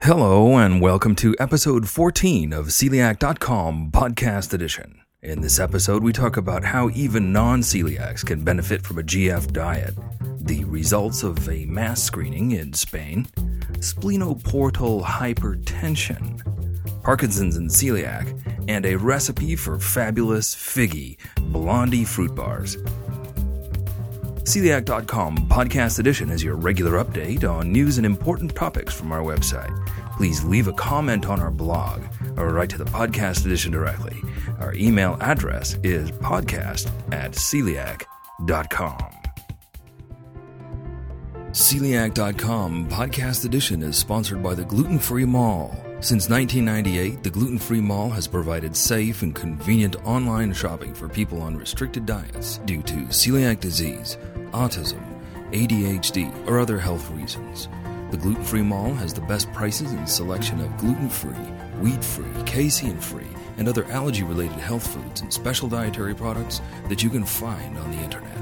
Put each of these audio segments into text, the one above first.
Hello and welcome to episode 14 of Celiac.com Podcast Edition. In this episode, we talk about how even non-celiacs can benefit from a GF diet, the results of a mass screening in Spain, splenoportal hypertension, Parkinson's and celiac, and a recipe for fabulous, figgy, blondie fruit bars. Celiac.com Podcast Edition is your regular update on news and important topics from our website. Please leave a comment on our blog or write to the Podcast Edition directly. Our email address is podcast@celiac.com. Celiac.com Podcast Edition is sponsored by the Gluten-Free Mall. Since 1998, the Gluten-Free Mall has provided safe and convenient online shopping for people on restricted diets due to celiac disease, autism, ADHD, or other health reasons. The Gluten-Free Mall has the best prices and selection of gluten-free, wheat-free, casein-free, and other allergy-related health foods and special dietary products that you can find on the internet.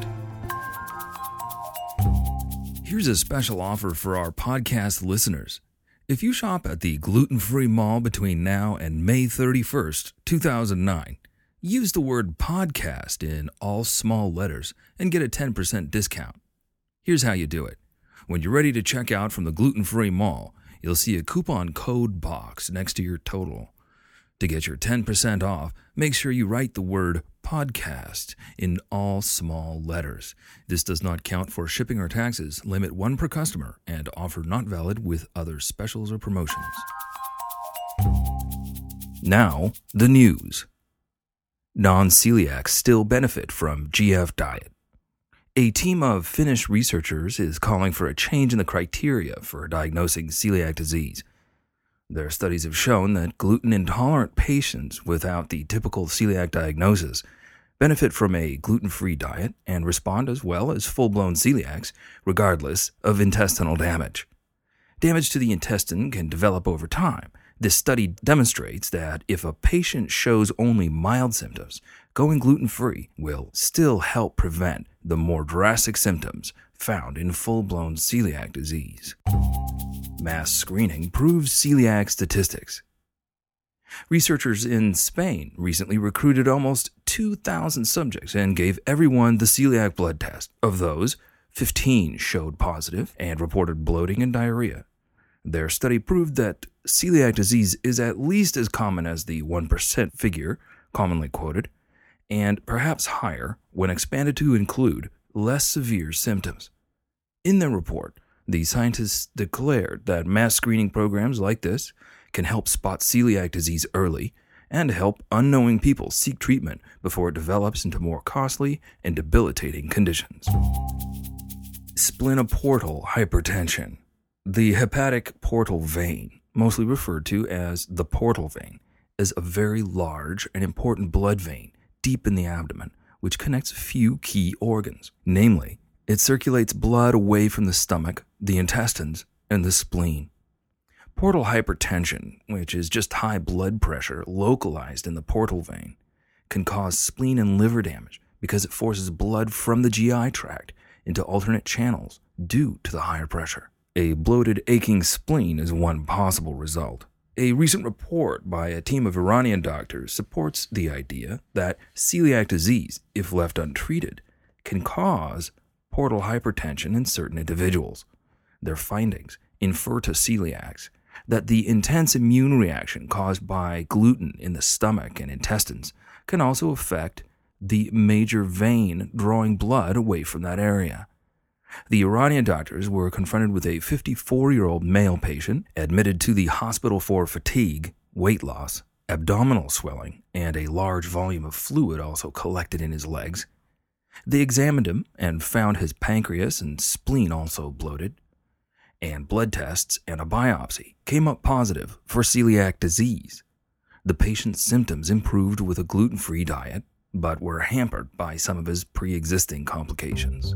Here's a special offer for our podcast listeners. If you shop at the Gluten-Free Mall between now and May 31st, 2009, use the word podcast in all small letters and get a 10% discount. Here's how you do it. When you're ready to check out from the Gluten-Free Mall, you'll see a coupon code box next to your total. To get your 10% off, make sure you write the word podcast in all small letters. This does not count for shipping or taxes, limit one per customer, and offer not valid with other specials or promotions. Now, the news. Non-celiacs still benefit from GF diet. A team of Finnish researchers is calling for a change in the criteria for diagnosing celiac disease. Their studies have shown that gluten-intolerant patients without the typical celiac diagnosis benefit from a gluten-free diet and respond as well as full-blown celiacs, regardless of intestinal damage. Damage to the intestine can develop over time. This study demonstrates that if a patient shows only mild symptoms, going gluten-free will still help prevent the more drastic symptoms found in full-blown celiac disease. Mass screening proves celiac statistics. Researchers in Spain recently recruited almost 2,000 subjects and gave everyone the celiac blood test. Of those, 15 showed positive and reported bloating and diarrhea. Their study proved that celiac disease is at least as common as the 1% figure commonly quoted, and perhaps higher when expanded to include less severe symptoms. In their report, the scientists declared that mass screening programs like this can help spot celiac disease early and help unknowing people seek treatment before it develops into more costly and debilitating conditions. Splenoportal hypertension. The hepatic portal vein, mostly referred to as the portal vein, is a very large and important blood vein deep in the abdomen, which connects a few key organs. Namely, it circulates blood away from the stomach, the intestines, and the spleen. Portal hypertension, which is just high blood pressure localized in the portal vein, can cause spleen and liver damage because it forces blood from the GI tract into alternate channels due to the higher pressure. A bloated, aching spleen is one possible result. A recent report by a team of Iranian doctors supports the idea that celiac disease, if left untreated, can cause portal hypertension in certain individuals. Their findings infer to celiacs that the intense immune reaction caused by gluten in the stomach and intestines can also affect the major vein drawing blood away from that area. The Iranian doctors were confronted with a 54-year-old male patient admitted to the hospital for fatigue, weight loss, abdominal swelling, and a large volume of fluid also collected in his legs. They examined him and found his pancreas and spleen also bloated, and blood tests and a biopsy came up positive for celiac disease. The patient's symptoms improved with a gluten-free diet, but were hampered by some of his pre-existing complications.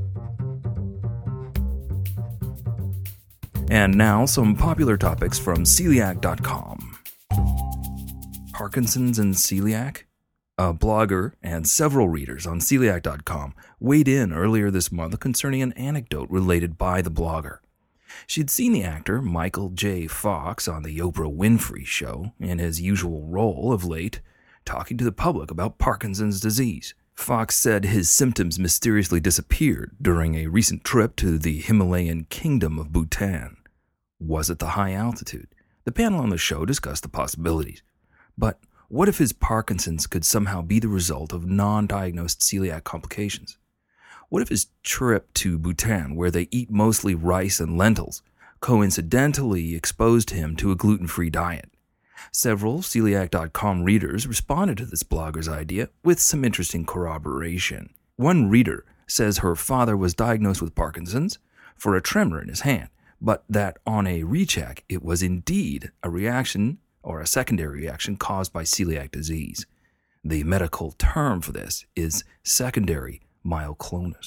And now, some popular topics from Celiac.com. Parkinson's and celiac? A blogger and several readers on Celiac.com weighed in earlier this month concerning an anecdote related by the blogger. She'd seen the actor Michael J. Fox on the Oprah Winfrey Show in his usual role of late, talking to the public about Parkinson's disease. Fox said his symptoms mysteriously disappeared during a recent trip to the Himalayan kingdom of Bhutan. Was it the high altitude? The panel on the show discussed the possibilities. But what if his Parkinson's could somehow be the result of non-diagnosed celiac complications? What if his trip to Bhutan, where they eat mostly rice and lentils, coincidentally exposed him to a gluten-free diet? Several Celiac.com readers responded to this blogger's idea with some interesting corroboration. One reader says her father was diagnosed with Parkinson's for a tremor in his hand, but that on a recheck it was indeed a reaction or a secondary reaction caused by celiac disease. The medical term for this is secondary myoclonus.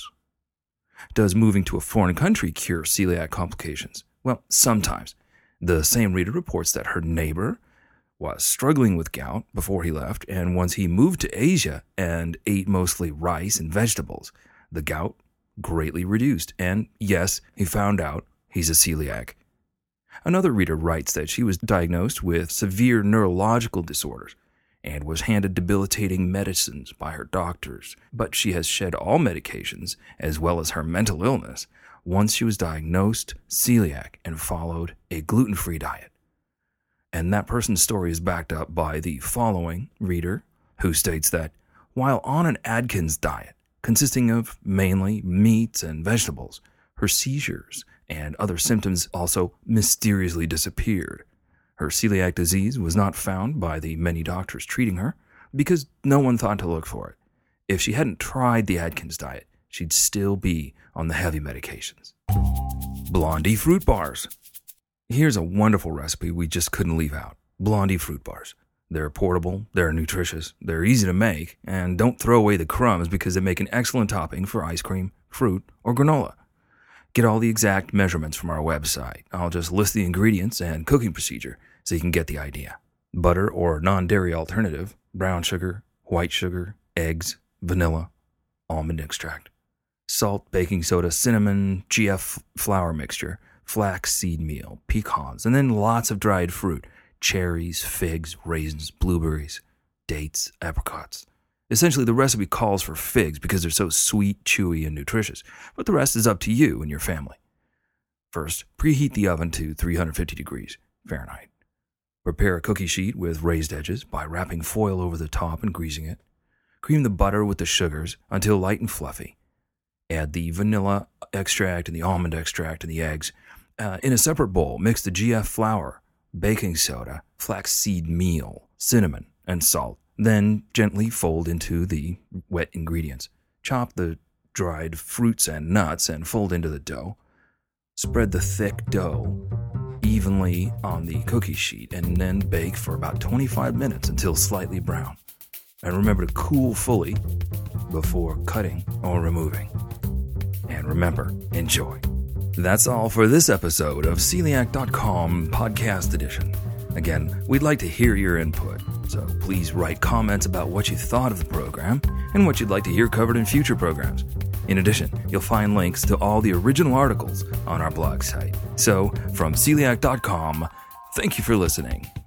Does moving to a foreign country cure celiac complications? Well, sometimes. The same reader reports that her neighbor was struggling with gout before he left, and once he moved to Asia and ate mostly rice and vegetables, the gout greatly reduced, and yes, he found out he's a celiac. Another reader writes that she was diagnosed with severe neurological disorders and was handed debilitating medicines by her doctors, but she has shed all medications as well as her mental illness once she was diagnosed celiac and followed a gluten-free diet. And that person's story is backed up by the following reader, who states that while on an Atkins diet consisting of mainly meats and vegetables, her seizures and other symptoms also mysteriously disappeared. Her celiac disease was not found by the many doctors treating her because no one thought to look for it. If she hadn't tried the Atkins diet, she'd still be on the heavy medications. Blondie fruit bars. Here's a wonderful recipe we just couldn't leave out. Blondie fruit bars. They're portable, they're nutritious, they're easy to make, and don't throw away the crumbs because they make an excellent topping for ice cream, fruit, or granola. Get all the exact measurements from our website. I'll just list the ingredients and cooking procedure so you can get the idea. Butter or non-dairy alternative, brown sugar, white sugar, eggs, vanilla, almond extract, salt, baking soda, cinnamon, GF flour mixture, flax seed meal, pecans, and then lots of dried fruit, cherries, figs, raisins, blueberries, dates, apricots. Essentially, the recipe calls for figs because they're so sweet, chewy, and nutritious, but the rest is up to you and your family. First, preheat the oven to 350 degrees Fahrenheit. Prepare a cookie sheet with raised edges by wrapping foil over the top and greasing it. Cream the butter with the sugars until light and fluffy. Add the vanilla extract and the almond extract and the eggs. In a separate bowl, mix the GF flour, baking soda, flaxseed meal, cinnamon, and salt. Then gently fold into the wet ingredients. Chop the dried fruits and nuts and fold into the dough. Spread the thick dough evenly on the cookie sheet and then bake for about 25 minutes until slightly brown. And remember to cool fully before cutting or removing. And remember, enjoy. That's all for this episode of Celiac.com Podcast Edition. Again, we'd like to hear your input, so please write comments about what you thought of the program and what you'd like to hear covered in future programs. In addition, you'll find links to all the original articles on our blog site. So, from Celiac.com, thank you for listening.